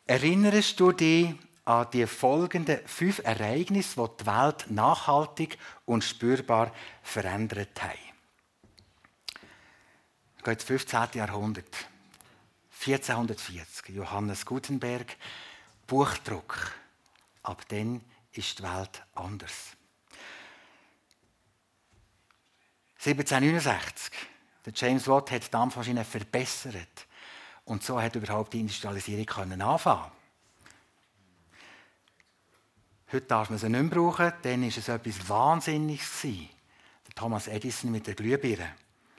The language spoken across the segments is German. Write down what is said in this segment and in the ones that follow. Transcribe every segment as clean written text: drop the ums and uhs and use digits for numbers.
Erinnerst du dich an die folgenden 5 Ereignisse, die die Welt nachhaltig und spürbar verändert haben? Wir gehen ins 15. Jahrhundert. 1440. Johannes Gutenberg. Buchdruck. Ab dann ist die Welt anders. 1769. Der James Watt hat die Dampfmaschine verbessert. Und so hat überhaupt die Industrialisierung anfangen. Heute darf man sie nicht mehr brauchen, dann war es etwas Wahnsinniges. Der Thomas Edison mit der Glühbirne.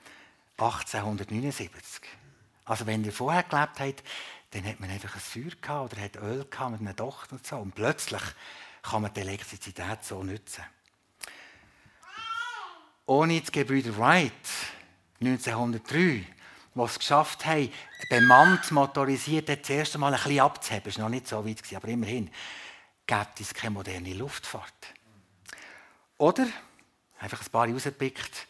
1879. Also wenn ihr vorher gelebt habt, dann hat man einfach ein Feuer gehabt oder hat Öl gehabt mit einer Docht und so. Und plötzlich kann man die Elektrizität so nutzen. Ohne die Gebrüder Wright, 1903, die es geschafft haben, bemannt, motorisiert, das erste Mal ein bisschen abzuheben. Das war noch nicht so weit, aber immerhin, gibt es keine moderne Luftfahrt. Oder, einfach ein paar rausgepickt,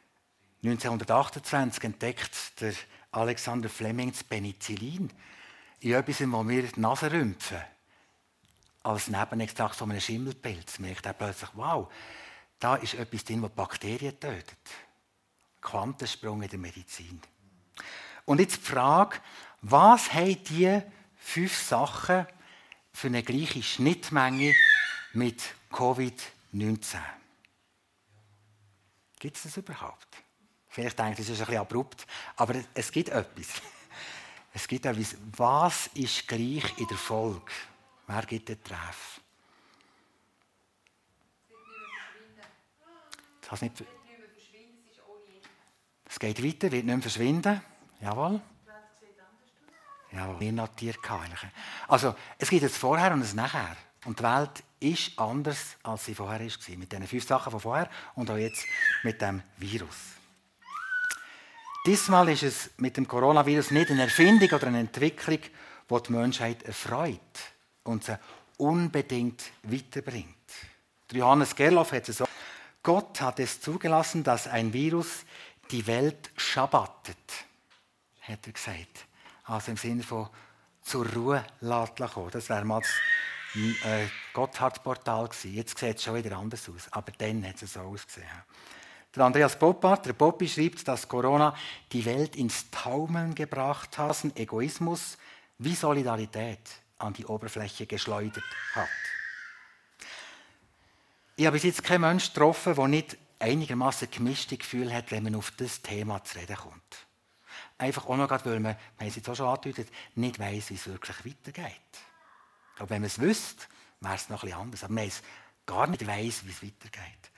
1928 entdeckt der Alexander Fleming das Penicillin in etwas, wo wir die Nase rümpfen. Als Nebenextrakt von einem Schimmelpilz. Merkt er plötzlich, wow, da ist etwas drin, das Bakterien tötet. Quantensprung in der Medizin. Und jetzt die Frage, was haben diese 5 Sachen für eine gleiche Schnittmenge mit Covid-19? Gibt es das überhaupt? Vielleicht denkt ihr, das ist ein bisschen abrupt, aber es gibt etwas. Es gibt etwas. Was ist gleich in der Folge? Wer gibt den Treff? Das nicht es geht weiter, wird nicht mehr verschwinden. Jawohl. Ja, wir notiert eigentlich. Also, es gibt jetzt vorher und ein nachher. Und die Welt ist anders, als sie vorher war. Mit diesen 5 Sachen von vorher und auch jetzt mit dem Virus. Diesmal ist es mit dem Coronavirus nicht eine Erfindung oder eine Entwicklung, die die Menschheit erfreut und sie unbedingt weiterbringt. Johannes Gerloff hat es so: Gott hat es zugelassen, dass ein Virus die Welt schabbatet, hat er gesagt. Also im Sinne von zur Ruhe kommen. Das wäre mal das Gotthardportal gewesen. Jetzt sieht es schon wieder anders aus. Aber dann hat es so ausgesehen. Der Andreas Poppart, der Poppi, schreibt, dass Corona die Welt ins Taumeln gebracht hat, Egoismus wie Solidarität an die Oberfläche geschleudert hat. Ich habe bis jetzt keinen Menschen getroffen, der nicht einigermaßen gemischte Gefühle hat, wenn man auf das Thema zu reden kommt. Einfach auch noch, weil man, wir haben es jetzt auch schon angedeutet, nicht weiss, wie es wirklich weitergeht. Aber wenn man es wüsste, wäre es noch ein bisschen anders. Aber man gar nicht weiss, wie es weitergeht.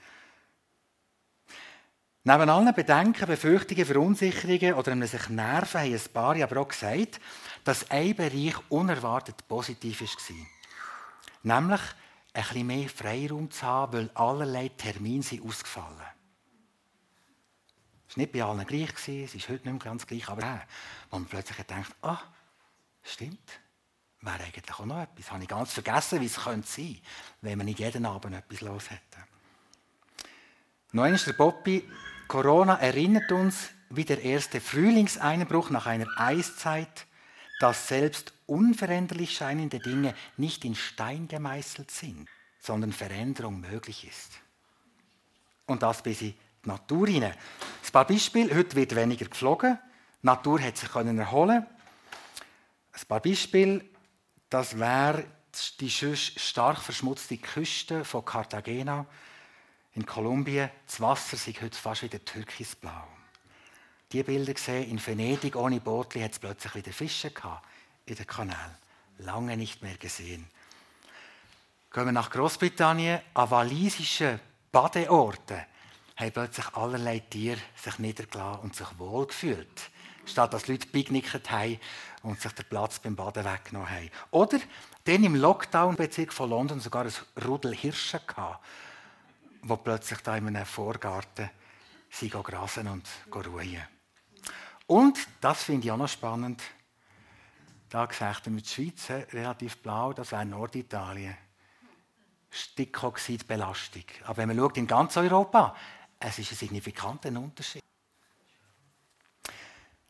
Neben allen Bedenken, Befürchtungen, Verunsicherungen oder einem sich nerven, haben ein paar aber auch gesagt, dass ein Bereich unerwartet positiv war. Nämlich ein bisschen mehr Freiraum zu haben, weil allerlei Termine sind ausgefallen. Es war nicht bei allen gleich, es ist heute nicht mehr ganz gleich, aber wo man plötzlich denkt, stimmt, wäre eigentlich auch noch etwas. Habe ich ganz vergessen, wie es könnte sein, wenn man nicht jeden Abend etwas los hätte. Noch einmal der Poppi: Corona erinnert uns, wie der erste Frühlingseinbruch nach einer Eiszeit, dass selbst unveränderlich scheinende Dinge nicht in Stein gemeißelt sind, sondern Veränderung möglich ist. Und das bis in die Natur hinein. Ein paar Beispiele: Heute wird weniger geflogen, die Natur hat sich erholen. Ein paar Beispiele: Das wäre die sonst stark verschmutzte Küste von Cartagena in Kolumbien. Das Wasser ist heute fast wieder türkisblau. Die Bilder gesehen, in Venedig ohne Bootli hat es plötzlich wieder Fische gehabt in den Kanälen. Lange nicht mehr gesehen. Gehen wir nach Großbritannien, an walisischen Badeorten haben plötzlich allerlei Tiere sich niedergelassen und sich wohlgefühlt. Statt dass Leute picknickt haben und sich den Platz beim Baden weggenommen haben. Oder dann im Lockdown-Bezirk von London sogar ein Rudel Hirsche gehabt, die plötzlich da in einem Vorgarten grasen und ruhen. Und, das finde ich auch noch spannend, da gesagt wir die Schweiz relativ blau, das wäre Norditalien. Stickoxidbelastung. Aber wenn man schaut in ganz Europa, es ist ein signifikanter Unterschied.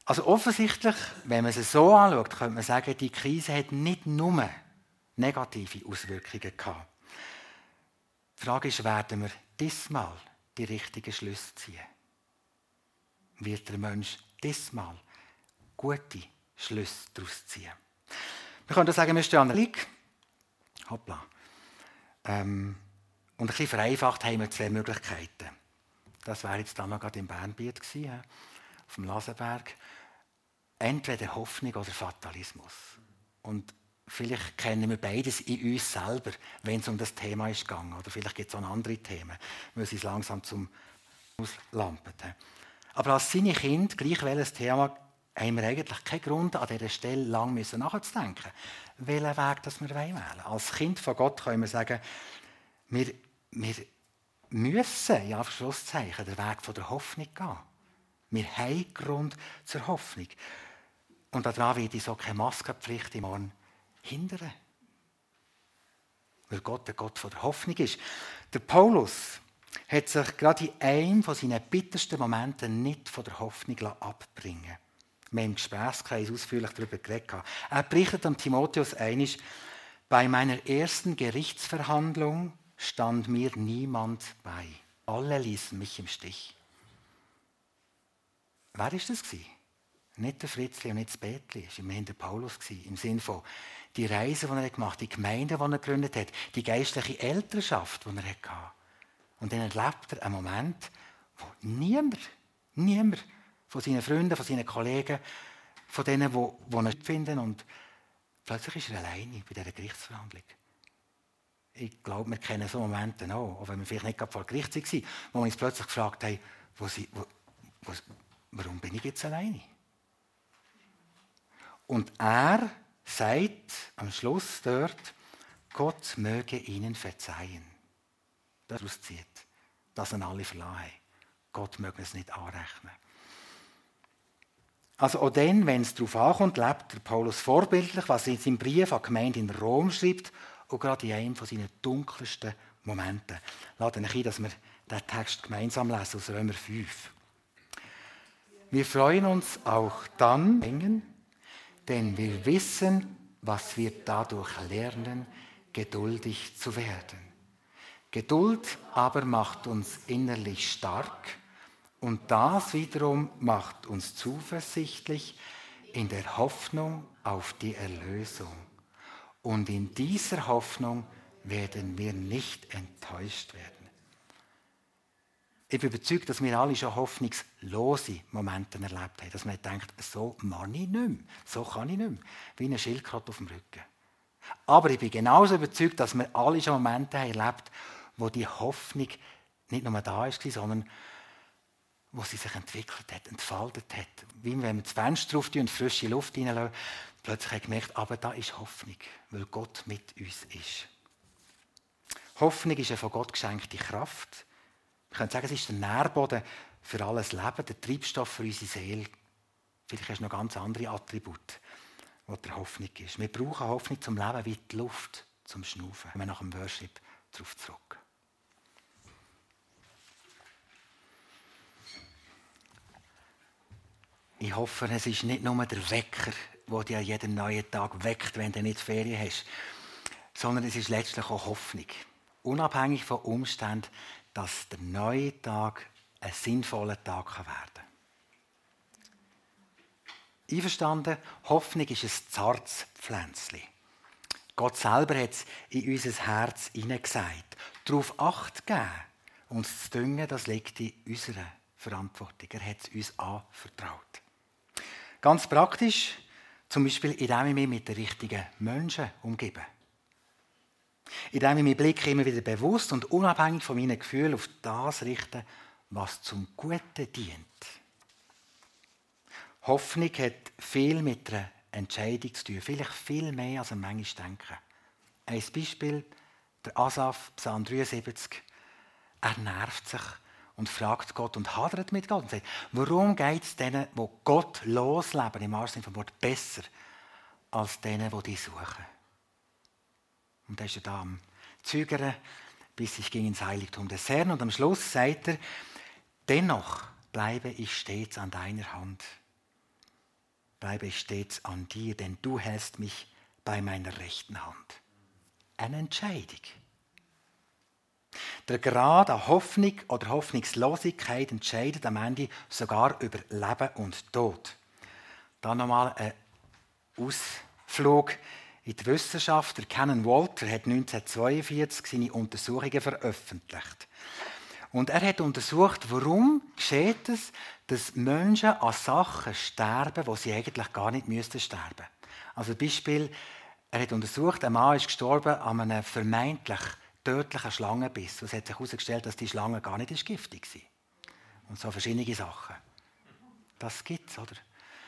Also offensichtlich, wenn man es so anschaut, könnte man sagen, die Krise hat nicht nur negative Auswirkungen gehabt. Die Frage ist, werden wir diesmal die richtigen Schlüsse ziehen? Wird der Mensch diesmal gute Schlüsse daraus ziehen? Wir können sagen, wir stehen an der Liege. Hoppla. Und ein bisschen vereinfacht haben wir zwei Möglichkeiten. Das wäre jetzt dann noch gerade im Bernbiet gewesen, auf dem Lasenberg. Entweder Hoffnung oder Fatalismus. Und vielleicht kennen wir beides in uns selber, wenn es um das Thema ist gegangen. Oder vielleicht gibt es auch noch andere Themen, weil sie es langsam zum Auslampen. Aber als seine Kinder, gleich welches Thema, haben wir eigentlich keinen Grund, an dieser Stelle lang nachzudenken, welchen Weg das wir wählen wollen. Als Kind von Gott können wir sagen, wir müssen, ja, Schlusszeichen, den Weg von der Hoffnung gehen. Wir haben Grund zur Hoffnung. Und daran wird uns auch keine Maskenpflicht im Morgen hindern. Weil Gott der Gott von der Hoffnung ist. Der Paulus hat sich gerade in einem von seinen bittersten Momenten nicht von der Hoffnung abbringen lassen. Wir haben im Gesprächskreis ausführlich darüber geredet. Er berichtet an Timotheus einmal, bei meiner ersten Gerichtsverhandlung stand mir niemand bei. Alle ließen mich im Stich. Wer war das? Nicht der Fritzli und nicht das Betli. Es war immerhin der Paulus. Im Sinne von die Reise, die er gemacht hat, die Gemeinde, die er gegründet hat, die geistliche Elternschaft, die er hatte. Und dann erlebt er einen Moment, wo niemand von seinen Freunden, von seinen Kollegen, von denen, die ihn finden. Und plötzlich ist er alleine bei dieser Gerichtsverhandlung. Ich glaube, wir kennen so Momente auch wenn wir vielleicht nicht gerade vor Gericht waren, wo wir uns plötzlich gefragt haben, warum bin ich jetzt alleine? Und er sagt am Schluss dort, Gott möge ihnen verzeihen. Daraus zieht, dass ihn alle verlassen haben. Gott möge es nicht anrechnen. Also auch dann, wenn es darauf ankommt, lebt der Paulus vorbildlich, was er in seinem Brief an die Gemeinde in Rom schreibt, und gerade in einem seiner dunkelsten Momente. Lade euch ein, dass wir diesen Text gemeinsam lesen aus Römer 5. Wir freuen uns auch dann, denn wir wissen, was wir dadurch lernen, geduldig zu werden. Geduld aber macht uns innerlich stark und das wiederum macht uns zuversichtlich in der Hoffnung auf die Erlösung. Und in dieser Hoffnung werden wir nicht enttäuscht werden. Ich bin überzeugt, dass wir alle schon hoffnungslose Momente erlebt haben. Dass man denkt, so kann ich nicht mehr, so kann ich nicht mehr. Wie eine Schildkröte auf dem Rücken. Aber ich bin genauso überzeugt, dass wir alle schon Momente haben erlebt, wo die Hoffnung nicht nur da war, sondern wo sie sich entwickelt hat, entfaltet hat. Wie wenn wir das Fenster drauf tun und frische Luft reinlassen, plötzlich habe ich gemerkt, aber da ist Hoffnung, weil Gott mit uns ist. Hoffnung ist eine von Gott geschenkte Kraft. Wir können sagen, es ist der Nährboden für alles Leben, der Treibstoff für unsere Seele. Vielleicht hast du noch ganz andere Attribute, die der Hoffnung ist. Wir brauchen Hoffnung zum Leben wie die Luft zum Schnaufen. Wenn wir nach dem Worship darauf zurück. Ich hoffe, es ist nicht nur der Wecker, der dich jeden neuen Tag weckt, wenn du nicht Ferien hast, sondern es ist letztlich auch Hoffnung. Unabhängig von Umständen, dass der neue Tag ein sinnvoller Tag werden kann. Einverstanden? Hoffnung ist ein zartes Pflänzchen. Gott selber hat es in unser Herz hineingesagt. Darauf Acht geben, uns zu düngen, das liegt in unserer Verantwortung. Er hat es uns anvertraut. Ganz praktisch, zum Beispiel, indem ich mich mit den richtigen Menschen umgebe. Indem ich meinen Blick immer wieder bewusst und unabhängig von meinen Gefühlen auf das richte, was zum Guten dient. Hoffnung hat viel mit einer Entscheidung zu tun, vielleicht viel mehr, als wir manchmal denken. Ein Beispiel, der Asaf, Psalm 73, er nervt sich und fragt Gott und hadert mit Gott und sagt, warum geht es denen, die Gott losleben, im wahrsten Sinne vom Wort, besser, als denen, die dich suchen? Und er ist ja da am Zögern, bis ich ging ins Heiligtum des Herrn. Und am Schluss sagt er, dennoch bleibe ich stets an deiner Hand. bleibe ich stets an dir, denn du hältst mich bei meiner rechten Hand. Eine Entscheidung. Der Grad an Hoffnung oder Hoffnungslosigkeit entscheidet am Ende sogar über Leben und Tod. Dann nochmal ein Ausflug in die Wissenschaft. Der Canon Walter hat 1942 seine Untersuchungen veröffentlicht. Und er hat untersucht, warum geschieht es, dass Menschen an Sachen sterben, wo sie eigentlich gar nicht sterben müssten. Also Beispiel, er hat untersucht, ein Mann ist gestorben an einem vermeintlich tödlichen Schlangenbiss. Es hat sich herausgestellt, dass die Schlange gar nicht giftig war. Und so verschiedene Sachen. Das gibt es, oder?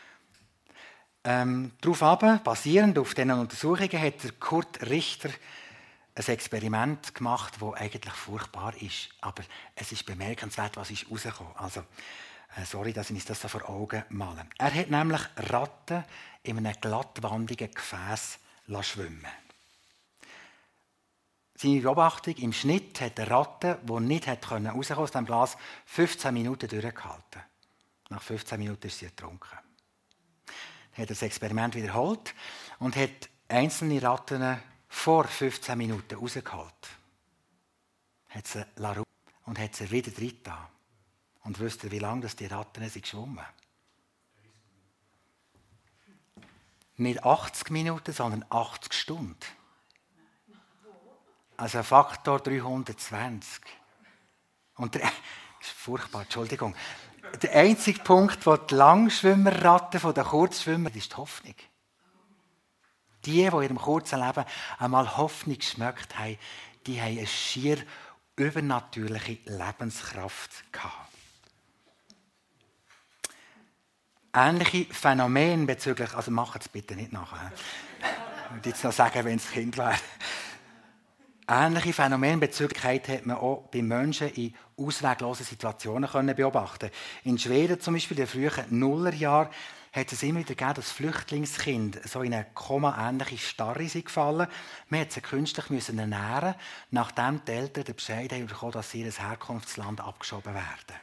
Darauf basierend auf diesen Untersuchungen, hat der Kurt Richter ein Experiment gemacht, das eigentlich furchtbar ist. Aber es ist bemerkenswert, was ist rausgekommen. Also, sorry, dass ich das so vor Augen male. Er hat nämlich Ratten in einem glattwandigen Gefäß schwimmen. Seine Beobachtung: Im Schnitt hat eine Ratte, die nicht rauskommen konnte aus dem Glas, 15 Minuten durchgehalten. Nach 15 Minuten ist sie ertrunken. Er hat das Experiment wiederholt und hat einzelne Ratten vor 15 Minuten rausgeholt. Hat sie und hat sie wieder drin getan. Und wisst ihr, wie lange die Ratten sind geschwommen? Nicht 80 Minuten, sondern 80 Stunden. Also ein Faktor 320. Und das ist furchtbar, Entschuldigung. Der einzige Punkt, wo die Langschwimmerratten von den Kurzschwimmern, ist die Hoffnung. Die in ihrem kurzen Leben einmal Hoffnung geschmeckt haben, die haben eine schier übernatürliche Lebenskraft gehabt. Ähnliche Phänomene bezüglich, also macht es bitte nicht nachher. Ich würde jetzt noch sagen, wenn es Kind wäre. Ähnliche Phänomene bezüglich hat man auch bei Menschen in ausweglosen Situationen beobachten. In Schweden zum Beispiel, in den frühen Nullerjahren, hat es immer wieder gegeben, dass Flüchtlingskinder so in eine Koma-ähnliche Starre sind gefallen. Man musste sie künstlich ernähren, nachdem die Eltern den Bescheid haben bekommen, dass sie in ein Herkunftsland abgeschoben werden.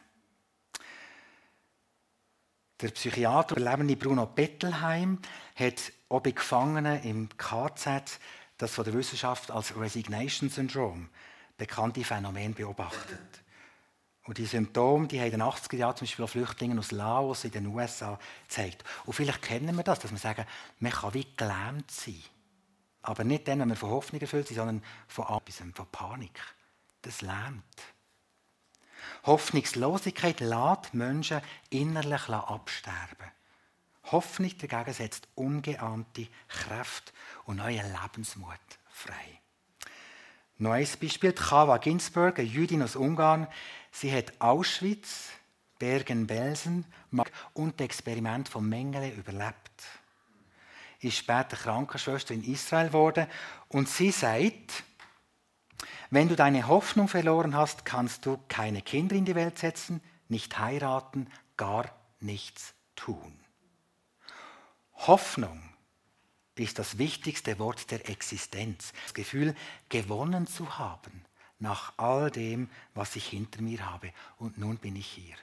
Der Psychiater, der lebende Bruno Bettelheim, hat auch bei Gefangenen im KZ das von der Wissenschaft als Resignation Syndrome bekannte Phänomen beobachtet. Und die Symptome, die haben in den 80er Jahren zum Beispiel auch Flüchtlinge aus Laos in den USA gezeigt. Und vielleicht kennen wir das, dass wir sagen, man kann wie gelähmt sein. Aber nicht dann, wenn wir von Hoffnung erfüllt sind, sondern von Angst, von Panik. Das lähmt. Hoffnungslosigkeit lässt Menschen innerlich absterben. Hoffnung dagegen setzt ungeahnte Kraft und neuen Lebensmut frei. Noch ein Beispiel: Kawa Ginsburg, eine Jüdin aus Ungarn. Sie hat Auschwitz, Bergen-Belsen und das Experiment von Mengele überlebt. Ist später Krankenschwester in Israel geworden und sie sagt: Wenn du deine Hoffnung verloren hast, kannst du keine Kinder in die Welt setzen, nicht heiraten, gar nichts tun. Hoffnung ist das wichtigste Wort der Existenz. Das Gefühl, gewonnen zu haben nach all dem, was ich hinter mir habe. Und nun bin ich hier.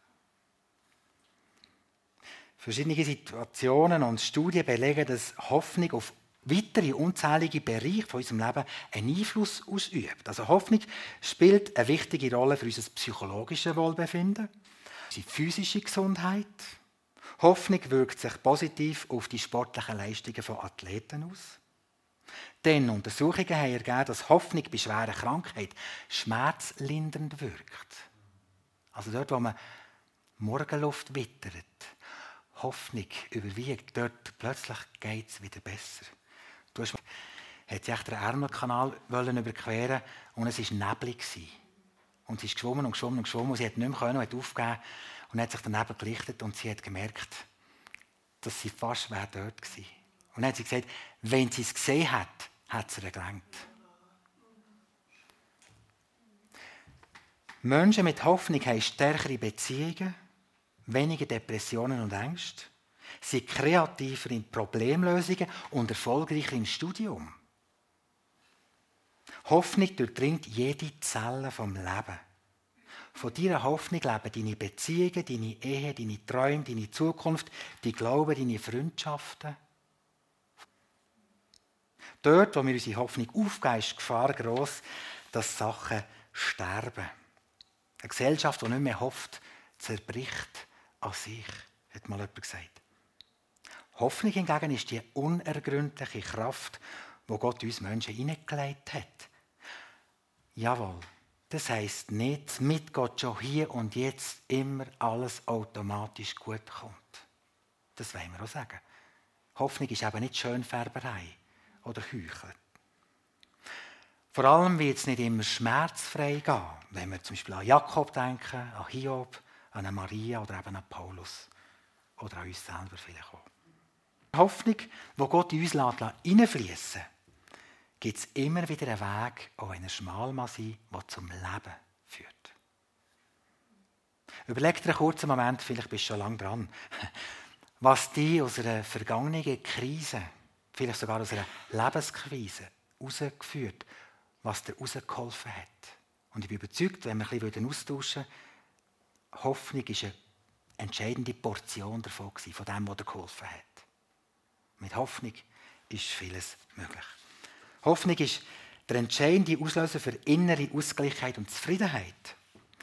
Verschiedene Situationen und Studien belegen, dass Hoffnung auf weitere unzählige Bereiche von unserem Leben einen Einfluss ausübt. Also Hoffnung spielt eine wichtige Rolle für unser psychologisches Wohlbefinden, unsere physische Gesundheit. Hoffnung wirkt sich positiv auf die sportlichen Leistungen von Athleten aus. Denn Untersuchungen haben ergeben, dass Hoffnung bei schweren Krankheiten schmerzlindernd wirkt. Also dort, wo man Morgenluft wittert, Hoffnung überwiegt, dort plötzlich geht es wieder besser. Du hast den Ärmelkanal überqueren und es war neblig. Und sie ist geschwommen und geschwommen und geschwommen und sie hat nicht mehr können, hat aufgegeben und hat sich daneben gerichtet und sie hat gemerkt, dass sie fast dort war. Und dann hat sie gesagt, wenn sie es gesehen hat, hat es ihr gelangt. Menschen mit Hoffnung haben stärkere Beziehungen, weniger Depressionen und Ängste, sind kreativer in Problemlösungen und erfolgreicher im Studium. Hoffnung durchdringt jede Zelle vom Leben. Von deiner Hoffnung leben deine Beziehungen, deine Ehe, deine Träume, deine Zukunft, dein Glaube, deine Freundschaften. Dort, wo wir unsere Hoffnung aufgeben, ist die Gefahr gross, dass Sachen sterben. Eine Gesellschaft, die nicht mehr hofft, zerbricht an sich, hat mal jemand gesagt. Hoffnung hingegen ist die unergründliche Kraft, die Gott uns Menschen hineingelegt hat. Jawohl, das heisst nicht, mit Gott schon hier und jetzt immer alles automatisch gut kommt. Das wollen wir auch sagen. Hoffnung ist eben nicht Schönfärberei oder Heucheln. Vor allem wird es nicht immer schmerzfrei gehen, wenn wir zum Beispiel an Jakob denken, an Hiob, an eine Maria oder eben an Paulus. Oder an uns selber vielleicht auch. Die Hoffnung, die Gott in uns hineinfließen lässt, gibt es immer wieder einen Weg, auch wenn er schmal mal sein, der zum Leben führt. Überleg dir einen kurzen Moment, vielleicht bist du schon lange dran, was dich aus einer vergangenen Krise, vielleicht sogar aus einer Lebenskrise, herausgeführt, was dir herausgeholfen hat. Und ich bin überzeugt, wenn wir ein bisschen austauschen würden, Hoffnung ist eine entscheidende Portion davon gewesen, von dem, was dir geholfen hat. Mit Hoffnung ist vieles möglich. Hoffnung ist der entscheidende Auslöser für innere Ausgleichheit und Zufriedenheit.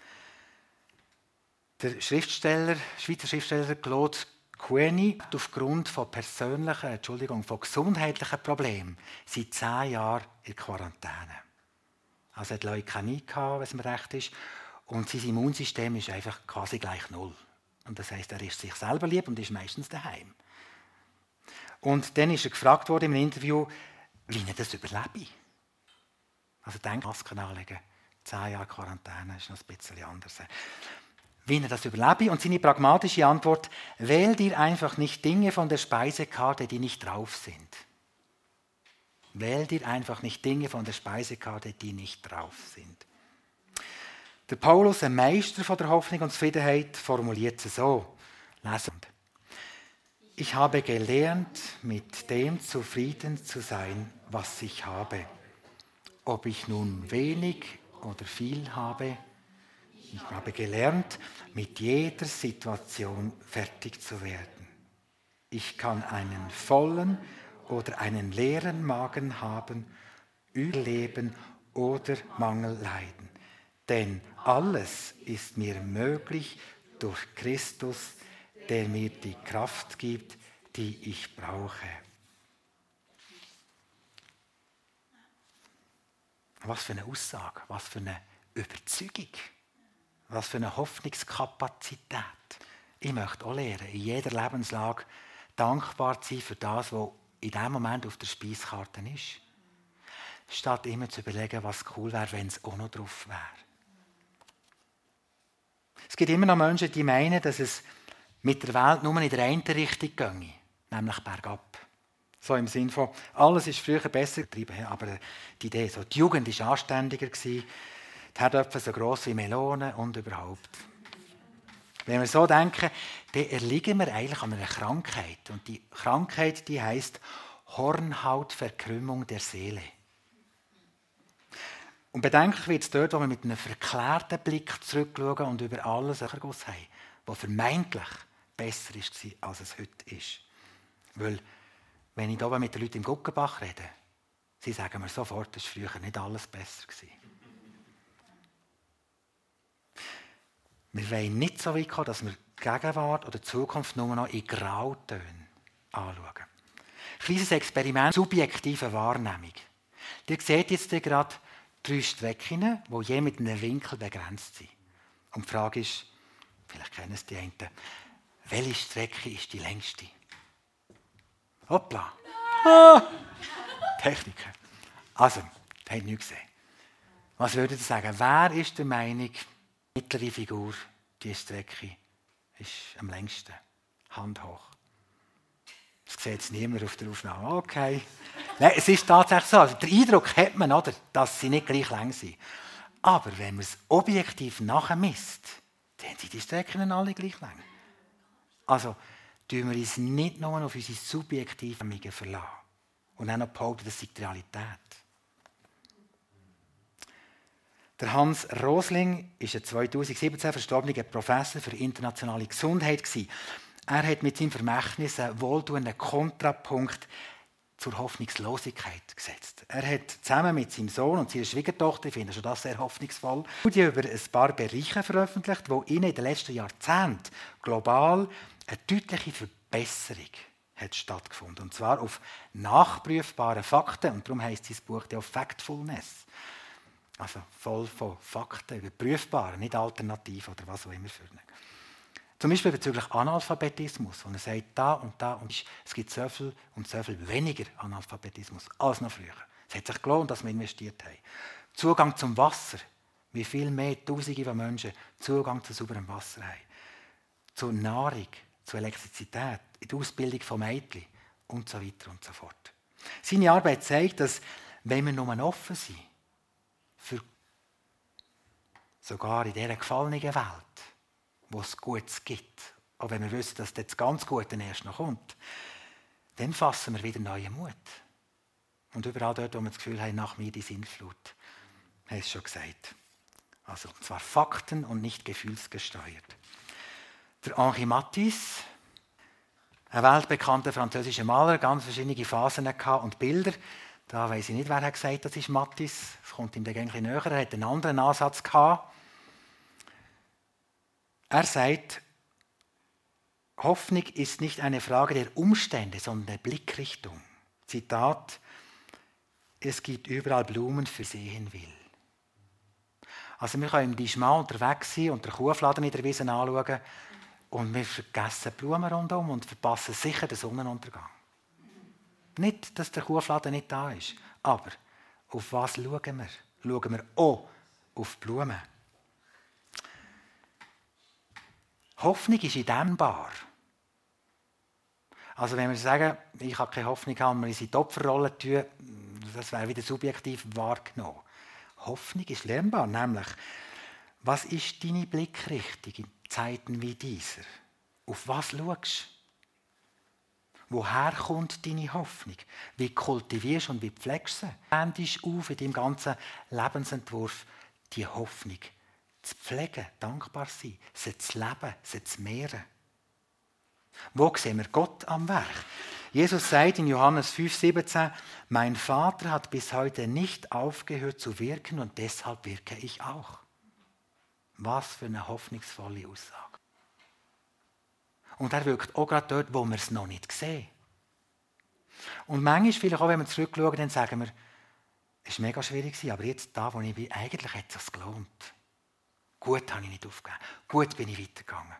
Der Schriftsteller, Schweizer Schriftsteller Claude Kueni hat aufgrund von von gesundheitlichen Problemen seit 10 Jahren in Quarantäne. Also er hat Leukämie gehabt, wenn es mir recht ist, und sein Immunsystem ist einfach quasi gleich null. Und das heisst, er ist sich selber lieb und ist meistens daheim. Und dann ist er gefragt worden im Interview, wie er das überlebe. Also denkt, Masken anlegen, 10 Jahre Quarantäne ist noch ein bisschen anders. Wie er das überlebe. Und seine pragmatische Antwort, wähl dir einfach nicht Dinge von der Speisekarte, die nicht drauf sind. Wähl dir einfach nicht Dinge von der Speisekarte, die nicht drauf sind. Der Paulus, ein Meister von der Hoffnung und Zufriedenheit, formuliert es so. Lesend. Ich habe gelernt, mit dem zufrieden zu sein, was ich habe. Ob ich nun wenig oder viel habe, ich habe gelernt, mit jeder Situation fertig zu werden. Ich kann einen vollen oder einen leeren Magen haben, Überleben oder Mangel leiden. Denn alles ist mir möglich durch Christus, der mir die Kraft gibt, die ich brauche. Was für eine Aussage, was für eine Überzeugung, was für eine Hoffnungskapazität. Ich möchte auch lernen, in jeder Lebenslage dankbar zu sein für das, was in diesem Moment auf der Speiskarte ist. Statt immer zu überlegen, was cool wäre, wenn es auch noch drauf wäre. Es gibt immer noch Menschen, die meinen, dass es mit der Welt nur in der einen Richtung ginge, nämlich bergab. So im Sinn von, alles ist früher besser getrieben, aber die Idee, so, die Jugend war anständiger, die Herdöpfel so gross wie Melonen und überhaupt. Wenn wir so denken, dann erliegen wir eigentlich an einer Krankheit. Und die Krankheit, die heisst Hornhautverkrümmung der Seele. Und bedenklich wird es dort, wo wir mit einem verklärten Blick zurückschauen und über alles Erguss haben, was vermeintlich besser war, als es heute ist. Weil, wenn ich hier mit den Leuten im Guggenbach rede, sie sagen mir sofort, es war früher nicht alles besser. Wir wollen nicht so weit kommen, dass wir die Gegenwart oder die Zukunft nur noch in Grautönen anschauen. Kleines Experiment, subjektive Wahrnehmung. Ihr seht jetzt gerade 3 Strecken, die je mit einem Winkel begrenzt sind. Und die Frage ist, vielleicht kennen es die einen, welche Strecke ist die längste? Hoppla! Ah, Techniker. Also, ihr habt nichts gesehen. Was würdet ihr sagen? Wer ist der Meinung, die mittlere Figur, die Strecke, ist am längsten? Hand hoch. Das sieht jetzt niemand auf der Aufnahme. Okay. Nein, es ist tatsächlich so. Also, den Eindruck hat man, oder, dass sie nicht gleich lang sind. Aber wenn man es objektiv nachmisst, dann sind die Strecken alle gleich lang. Also, tun wir uns nicht nur auf unsere subjektiven Meinungen verlassen. Und dann noch behaupten, das sei die Realität. Der Hans Rosling ist ein 2017 verstorbener Professor für internationale Gesundheit. Er hat mit seinem Vermächtnis einen wohltuenden Kontrapunkt zur Hoffnungslosigkeit gesetzt. Er hat zusammen mit seinem Sohn und seiner Schwiegertochter, ich finde schon das sehr hoffnungsvoll, Studien über ein paar Bereiche veröffentlicht, wo ihnen in den letzten Jahrzehnten global eine deutliche Verbesserung hat stattgefunden. Und zwar auf nachprüfbaren Fakten. Und darum heisst sein Buch ja Factfulness. Also voll von Fakten, überprüfbar, nicht alternativ oder was auch immer für ihn. Zum Beispiel bezüglich Analphabetismus, wo er sagt, da und es gibt so viel und so viel weniger Analphabetismus als noch früher. Es hat sich gelohnt, dass wir investiert haben. Zugang zum Wasser, wie viel mehr Tausende von Menschen Zugang zu sauberem Wasser haben. Zur Nahrung, zur Elektrizität, in der Ausbildung von Mädchen und so weiter und so fort. Seine Arbeit zeigt, dass, wenn wir nur offen sind, für sogar in dieser gefallenen Welt, wo es Gutes gibt, auch wenn wir wissen, dass das ganz Gute erst noch kommt, dann fassen wir wieder neuen Mut. Und überall dort, wo wir das Gefühl haben, nach mir die Sintflut, habe ich es schon gesagt. Also, und zwar Fakten und nicht gefühlsgesteuert. Der Henri Matisse, ein weltbekannter französischer Maler, ganz verschiedene Phasen gehabt und Bilder. Da weiss ich nicht, wer hat gesagt, das ist Matisse. Es kommt ihm dann ein bisschen näher. Er hat einen anderen Ansatz gehabt. Er sagt, Hoffnung ist nicht eine Frage der Umstände, sondern der Blickrichtung. Zitat, es gibt überall Blumen für sehen will. Also wir können im Dischmann unterwegs sein und den Kuhfladen in der Wiese anschauen und wir vergessen die Blumen rundherum und verpassen sicher den Sonnenuntergang. Nicht, dass der Kuhfladen nicht da ist, aber auf was schauen wir? Schauen wir auch auf die Blumen. Hoffnung ist indämmbar. Also wenn wir sagen, ich habe keine Hoffnung haben, wir in die Opferrolle tun, das wäre wieder subjektiv wahrgenommen. Hoffnung ist lernbar, nämlich, was ist deine Blickrichtung in Zeiten wie dieser? Auf was schaust du? Woher kommt deine Hoffnung? Wie kultivierst und wie pflegst du sie? Wendest du auf in deinem ganzen Lebensentwurf die Hoffnung zu pflegen, dankbar zu sein, sie zu leben, sie zu mehren. Wo sehen wir Gott am Werk? Jesus sagt in Johannes 5,17, mein Vater hat bis heute nicht aufgehört zu wirken und deshalb wirke ich auch. Was für eine hoffnungsvolle Aussage. Und er wirkt auch gerade dort, wo wir es noch nicht sehen. Und manchmal, vielleicht auch wenn wir zurückschauen, dann sagen wir, es war mega schwierig, aber jetzt da, wo ich bin, eigentlich hat es sich gelohnt. Gut habe ich nicht aufgegeben. Gut bin ich weitergegangen.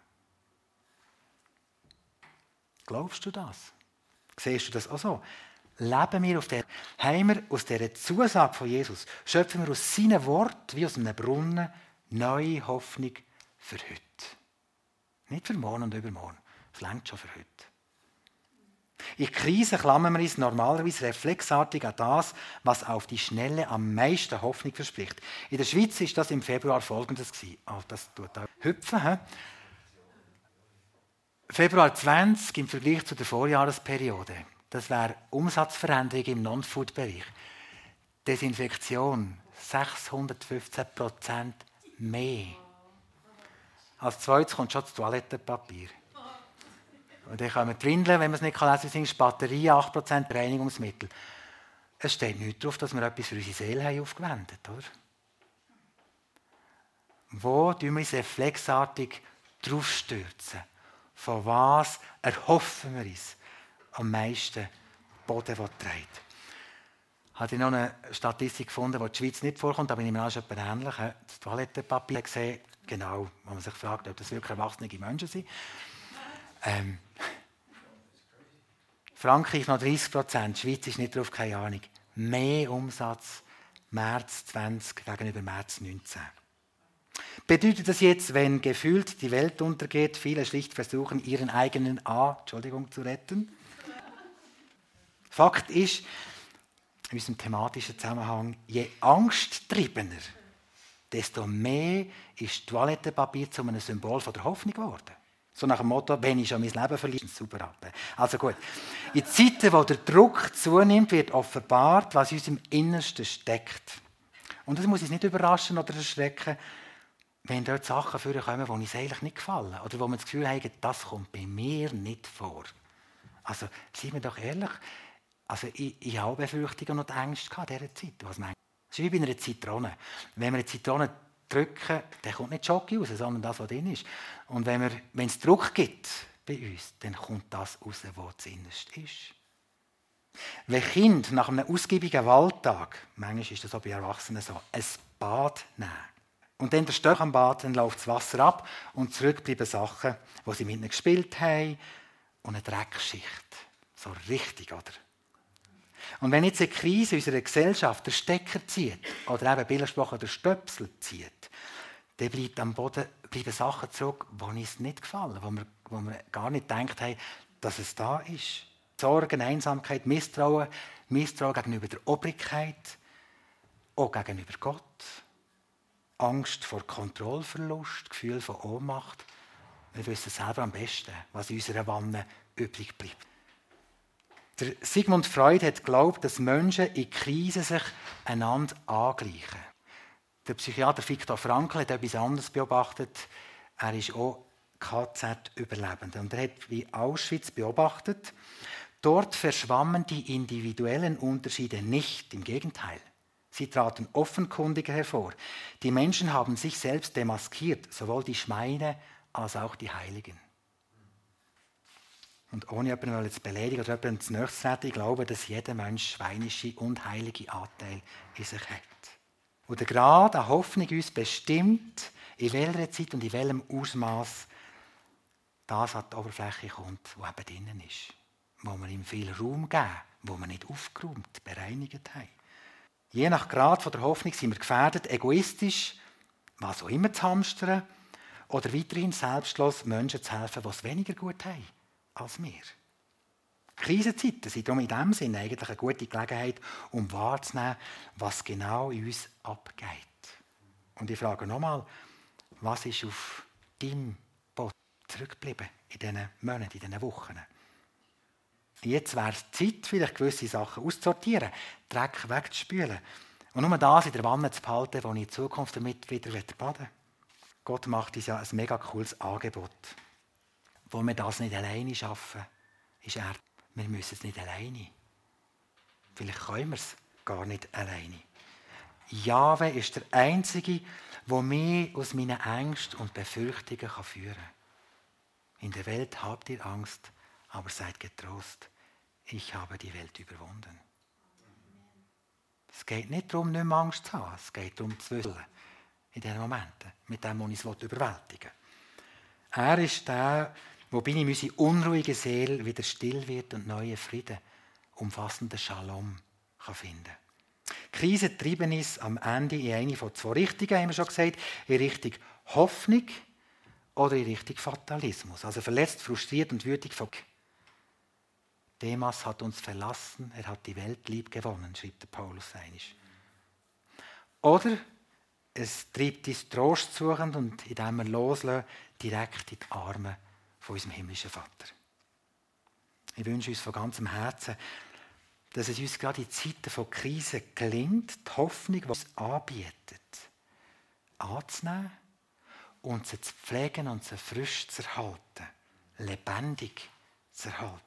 Glaubst du das? Siehst du das auch so? Leben wir auf der, haben wir aus dieser Zusage von Jesus, schöpfen wir aus seinen Worten wie aus einem Brunnen neue Hoffnung für heute. Nicht für morgen und übermorgen. Es reicht schon für heute. In Krisen klammern wir uns normalerweise reflexartig an das, was auf die Schnelle am meisten Hoffnung verspricht. In der Schweiz war das im Februar Folgendes. Oh, das tut da hüpfen. He? Februar 20 im Vergleich zu der Vorjahresperiode. Das wäre Umsatzveränderung im Non-Food-Bereich. Desinfektion 615% mehr. Als zweites kommt schon das Toilettenpapier. Und dann kommen die Windeln, wenn man es nicht lesen kann, sind Batterien, 8% Reinigungsmittel. Es steht nichts darauf, dass wir etwas für unsere Seele haben aufgewendet haben. Wo tun wir uns reflexartig draufstürzen? Von was erhoffen wir uns am meisten Boden, der trägt? Habe ich noch eine Statistik gefunden, die die Schweiz nicht vorkommt, aber ich nehme an, es ist etwas ähnlich. Das Toilettenpapier gesehen, genau, wo man sich fragt, ob das wirklich erwachsene Menschen sind. Frankreich noch 30%, die Schweiz ist nicht drauf, keine Ahnung. Mehr Umsatz März 20 gegenüber März 19. Bedeutet das jetzt, wenn gefühlt die Welt untergeht, viele schlicht versuchen, ihren eigenen zu retten? Fakt ist, in unserem thematischen Zusammenhang, je angsttriebener, desto mehr ist Toilettenpapier zu einem Symbol von der Hoffnung geworden. So nach dem Motto, wenn ich schon mein Leben verliere, ist es super ab. Also gut. In Zeiten, wo der Druck zunimmt, wird offenbart, was in unserem Innersten steckt. Und das muss uns nicht überraschen oder erschrecken, wenn dort Sachen vorkommen, die uns eigentlich nicht gefallen. Oder wo wir das Gefühl haben, das kommt bei mir nicht vor. Also, seien wir doch ehrlich, also ich habe Befürchtungen und Ängste in dieser Zeit. Was es ist wie bei einer Zitrone. Wenn wir eine Zitrone drücken, dann kommt nicht Schoki raus, sondern das, was drin ist. Und wenn es Druck gibt bei uns, dann kommt das raus, was das Innerste ist. Wenn Kinder nach einem ausgiebigen Waldtag, manchmal ist das auch bei Erwachsenen so, ein Bad nehmen und dann der Stock am Bad, dann läuft das Wasser ab und zurück bleiben Sachen, die sie mit ihnen gespielt haben und eine Dreckschicht. So richtig, oder? Und wenn jetzt eine Krise in unserer Gesellschaft den Stecker zieht oder eben Bildersprache den Stöpsel zieht, dann bleibt am Boden bleiben Sachen zurück, die uns nicht gefallen, wo wir gar nicht gedacht haben, dass es da ist. Sorgen, Einsamkeit, Misstrauen gegenüber der Obrigkeit, auch gegenüber Gott. Angst vor Kontrollverlust, Gefühl von Ohnmacht. Wir wissen selber am besten, was in unserer Wanne übrig bleibt. Der Sigmund Freud hat geglaubt, dass Menschen in Krisen sich einander angleichen. Der Psychiater Viktor Frankl hat etwas anderes beobachtet. Er ist auch KZ-Überlebender. Und er hat wie Auschwitz beobachtet, dort verschwammen die individuellen Unterschiede nicht, im Gegenteil. Sie traten offenkundiger hervor. Die Menschen haben sich selbst demaskiert, sowohl die Schweine als auch die Heiligen. Und ohne jemanden zu beleidigen oder jemanden zu nahe zu treten, ich glaube, dass jeder Mensch schweinische und heilige Anteile in sich hat. Und der Grad an Hoffnung uns bestimmt, in welcher Zeit und in welchem Ausmaß das an die Oberfläche kommt, was eben drinnen ist. Wo wir ihm viel Raum geben, wo wir nicht aufgeräumt, bereinigt haben. Je nach Grad der Hoffnung sind wir gefährdet, egoistisch, was auch immer zu hamstern, oder weiterhin selbstlos Menschen zu helfen, die es weniger gut haben als wir. Krisenzeiten sind darum in diesem Sinne eigentlich eine gute Gelegenheit, um wahrzunehmen, was genau in uns abgeht. Und ich frage nochmal, was ist auf deinem Boot zurückgeblieben in diesen Monaten, in diesen Wochen? Jetzt wäre es Zeit, vielleicht gewisse Sachen auszusortieren, Dreck wegzuspülen und nur das in der Wanne zu behalten, wo ich in Zukunft damit wieder baden will. Gott macht uns ja ein mega cooles Angebot. Wo wir das nicht alleine schaffen, ist wir müssen es nicht alleine. Vielleicht können wir es gar nicht alleine. Jahwe ist der Einzige, der mich aus meinen Ängsten und Befürchtungen führen kann. In der Welt habt ihr Angst, aber seid getrost. Ich habe die Welt überwunden. Es geht nicht darum, nicht mehr Angst zu haben. Es geht darum, zu wissen, in diesen Momenten, mit dem, was uns überwältigen will. Er ist der, wobei ihm unsere unruhige Seele wieder still wird und neuen Frieden, umfassenden Shalom kann finden. Krise treiben uns am Ende in eine von zwei Richtungen, haben wir schon gesagt, in Richtung Hoffnung oder in Richtung Fatalismus. Also verletzt, frustriert und wütig von Demas hat uns verlassen, er hat die Welt lieb gewonnen, schreibt der Paulus einisch. Oder es treibt uns Trost suchend und indem wir loslassen, direkt in die Arme von unserem himmlischen Vater. Ich wünsche uns von ganzem Herzen, dass es uns gerade in Zeiten von Krise gelingt, die Hoffnung, die uns anbietet, anzunehmen und sie zu pflegen und sie frisch zu erhalten, lebendig zu erhalten.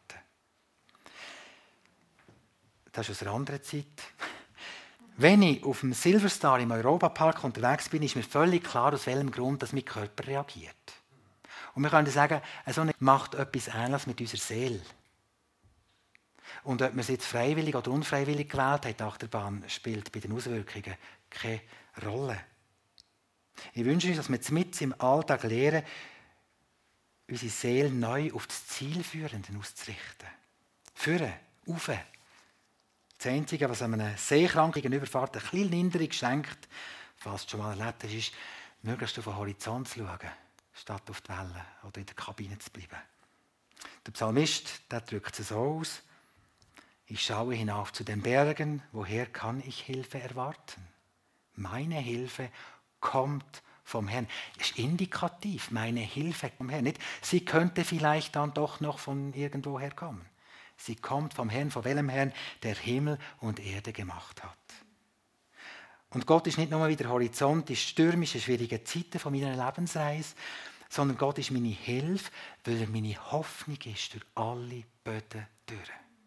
Das ist aus einer anderen Zeit. Wenn ich auf dem Silverstar im Europapark unterwegs bin, ist mir völlig klar, aus welchem Grund dass mein Körper reagiert. Und wir können sagen, so macht etwas Ähnliches mit unserer Seele. Und ob man es jetzt freiwillig oder unfreiwillig gewählt hat, die Achterbahn spielt bei den Auswirkungen keine Rolle. Ich wünsche uns, dass wir mit im Alltag lernen, unsere Seele neu auf das Zielführende auszurichten. Führen, rauf. Das Einzige, was einem Seekranken gegenüberfahrt, ein bisschen Linderung schenkt, falls du schon mal erlebt hast, ist, möglichst auf den Horizont zu schauen, statt auf die Wellen oder in der Kabine zu bleiben. Der Psalmist, der drückt es so aus: Ich schaue hinauf zu den Bergen, woher kann ich Hilfe erwarten? Meine Hilfe kommt vom Herrn. Das ist indikativ, meine Hilfe vom Herrn. Nicht, sie könnte vielleicht dann doch noch von irgendwoher kommen. Sie kommt vom Herrn, von welchem Herrn der Himmel und Erde gemacht hat. Und Gott ist nicht nur wieder Horizont in stürmischen, schwierigen Zeiten von meiner Lebensreise, sondern Gott ist meine Hilfe, weil er meine Hoffnung ist durch alle Böden durch.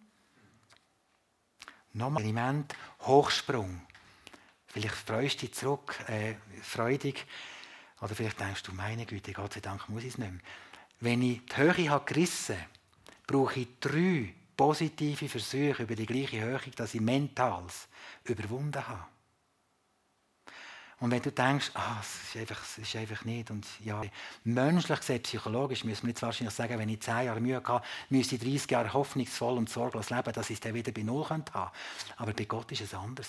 Nochmal ein Element, Hochsprung. Vielleicht freust du dich zurück, freudig, oder vielleicht denkst du, meine Güte, Gott sei Dank muss ich es nicht mehr. Wenn ich die Höhe habe gerissen habe, brauche ich 3 positive Versuche über die gleiche Höhe, dass ich Mentales überwunden habe. Und wenn du denkst, es ist einfach nicht, und ja, menschlich gesehen, psychologisch müssen wir jetzt wahrscheinlich sagen, wenn ich 10 Jahre Mühe hatte, müsste ich 30 Jahre hoffnungsvoll und sorglos leben, dass ich es dann wieder bei 0 haben könnte. Aber bei Gott ist es anders.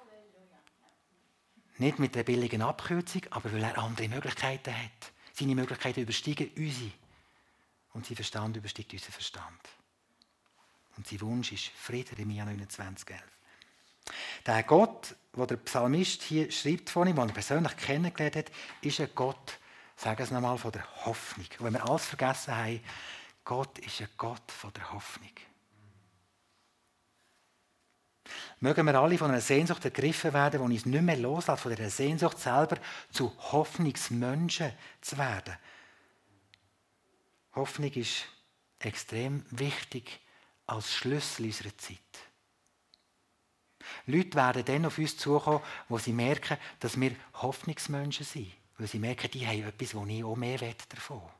Nicht mit einer billigen Abkürzung, aber weil er andere Möglichkeiten hat. Seine Möglichkeiten übersteigen unsere. Und sein Verstand übersteigt unseren Verstand. Und sein Wunsch ist Frieden, Jeremia 29,11. Der Gott, den der Psalmist hier schreibt von ihm, den er persönlich kennengelernt hat, ist ein Gott, sagen wir es nochmal, von der Hoffnung. Und wenn wir alles vergessen haben, Gott ist ein Gott von der Hoffnung. Mögen wir alle von einer Sehnsucht ergriffen werden, die uns nicht mehr loslässt, von dieser Sehnsucht selber zu Hoffnungsmenschen zu werden. Hoffnung ist extrem wichtig als Schlüssel unserer Zeit. Leute werden dann auf uns zukommen, wo sie merken, dass wir Hoffnungsmenschen sind. Weil sie merken, die haben etwas, wo ich auch mehr davon will.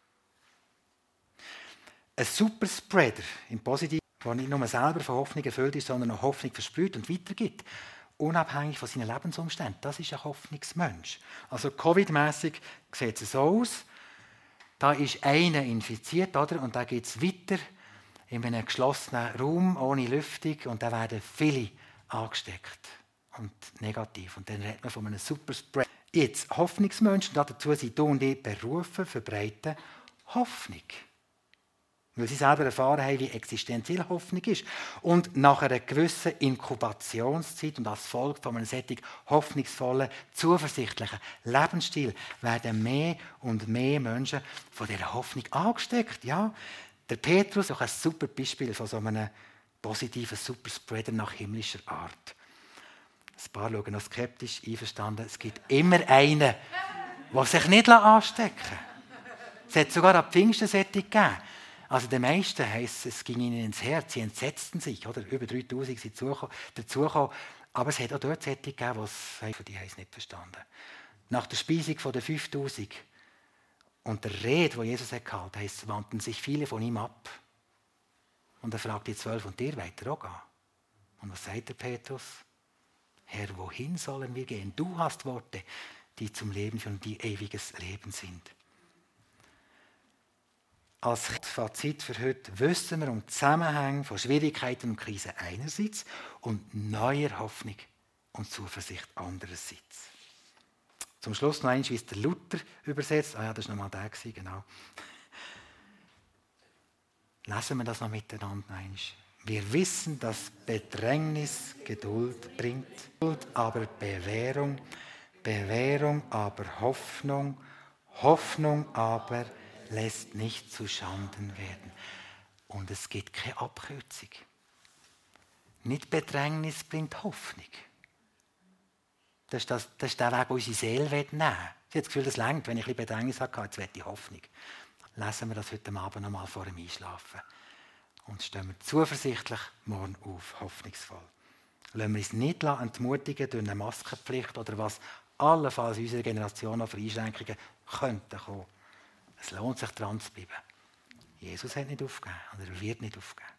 Ein Superspreader im Positiven, der nicht nur selber von Hoffnung erfüllt ist, sondern auch Hoffnung versprüht und weitergibt, unabhängig von seinen Lebensumständen. Das ist ein Hoffnungsmensch. Also Covid-mässig sieht es so aus. Da ist einer infiziert, oder? Und da geht es weiter in einem geschlossenen Raum ohne Lüftung und da werden viele angesteckt und negativ. Und dann redet man von einem Superspread. Jetzt, Hoffnungsmenschen, dazu sind du und ich berufen, verbreiten Hoffnung. Weil sie selber erfahren haben, wie existenziell Hoffnung ist. Und nach einer gewissen Inkubationszeit und als Folge von einem solchen hoffnungsvollen, zuversichtlichen Lebensstil werden mehr und mehr Menschen von dieser Hoffnung angesteckt. Ja, der Petrus ist auch ein super Beispiel von so einem positiven Superspreader nach himmlischer Art. Ein paar schauen noch skeptisch, einverstanden. Es gibt immer einen, der sich nicht anstecken lässt. Es hat sogar an Pfingsten solche gegeben. Also den meisten heisst es ging ihnen ins Herz, sie entsetzten sich, oder? Über 3000 sind dazugekommen. Aber es hat auch dort solche gegeben, die haben es nicht verstanden. Nach der Speisung der 5000 und der Rede, die Jesus hat gehalten, heisst es, wandten sich viele von ihm ab. Und er fragt die 12, und ihr wollt ihr auch gehen? Und was sagt der Petrus? Herr, wohin sollen wir gehen? Du hast Worte, die zum Leben führen, die ewiges Leben sind. Als Fazit für heute wissen wir um die Zusammenhänge von Schwierigkeiten und Krisen einerseits und neuer Hoffnung und Zuversicht andererseits. Zum Schluss noch einmal, wie es der Luther übersetzt. Das war nochmal der, genau. Lesen wir das noch miteinander einmal. Wir wissen, dass Bedrängnis Geduld bringt, aber Bewährung, Bewährung aber Hoffnung, Hoffnung aber lässt nicht zu Schanden werden. Und es gibt keine Abkürzung. Nicht Bedrängnis bringt Hoffnung. Das ist der Weg, den unsere Seele nehmen will. Sie hat das Gefühl, das reicht, wenn ich ein bisschen Bedrängnis habe, jetzt will ich Hoffnung. Lesen wir das heute Abend noch mal vor dem Einschlafen. Und stehen wir zuversichtlich morgen auf, hoffnungsvoll. Lassen wir uns nicht entmutigen durch eine Maskenpflicht oder was allenfalls in unserer Generation noch für Einschränkungen könnten kommen. Es lohnt sich, dran zu bleiben. Jesus hat nicht aufgegeben und er wird nicht aufgeben.